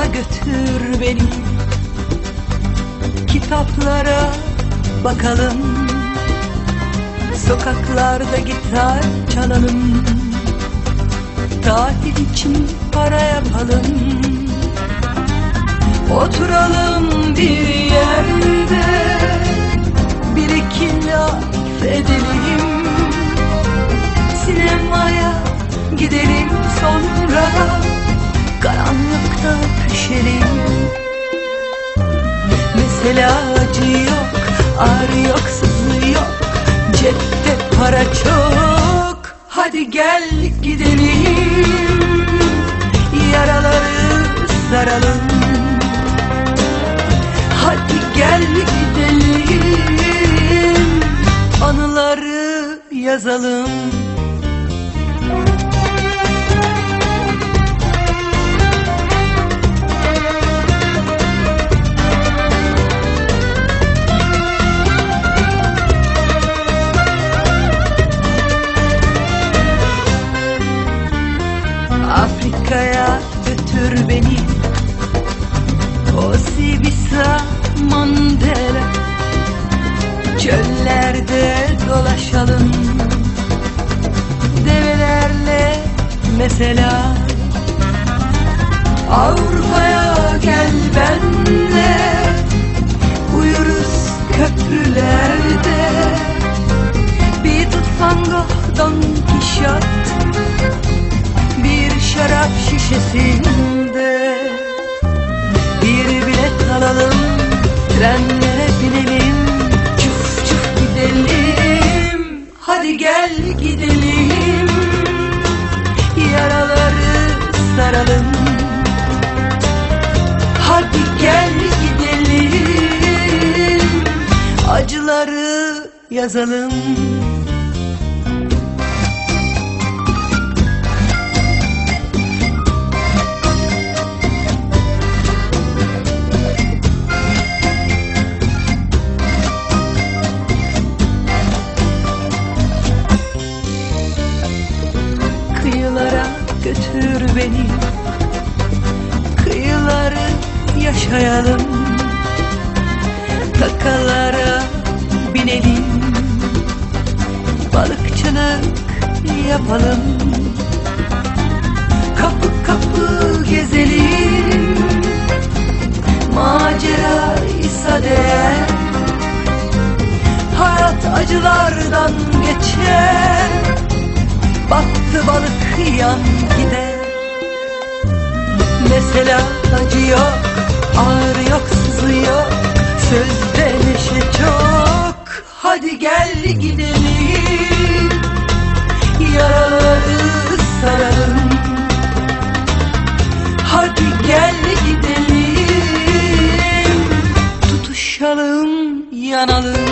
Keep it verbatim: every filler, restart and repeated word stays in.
götür beni, kitaplara bakalım, sokaklarda gitar çalalım, tatil için para yapalım, oturalım bir yerde, bir iki laf edelim, sinemaya gidelim, sonra karanlıkta pişelim. Mesela acı yok, ağrı yok, sızı yok, cepte para çok. Hadi gel gidelim, yaraları saralım. Hadi gel gidelim, anıları yazalım. Afrika'ya götür beni, o Sibisa Mandela, çöllerde dolaşalım, develerle mesela. Avrupa'ya gel benle, uyuruz köprülerde, bir tutango Don Kişot, bir şarap şişesinde, bir bilet alalım, trenlere binelim, çuf çuf gidelim. Hadi gel gidelim, yaraları saralım. Hadi gel gidelim, acıları yazalım. Kıyılara götür beni, kıyıları yaşayalım, takalara binelim, balıkçılık yapalım, kapı kapı gezelim, macera ise değer, hayat acılardan geçer, battı balık yan gider. Mesela acı yok, ağrı yok, sızı yok, sözde neşe çok. Hadi gel gidelim, yaraları saralım. Hadi gel gidelim, tutuşalım, yanalım.